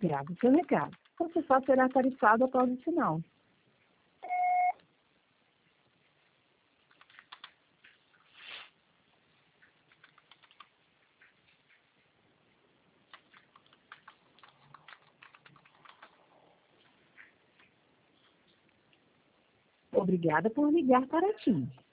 Grave seu recado. Você só será tarifado após o sinal. Obrigada por ligar para a TIM.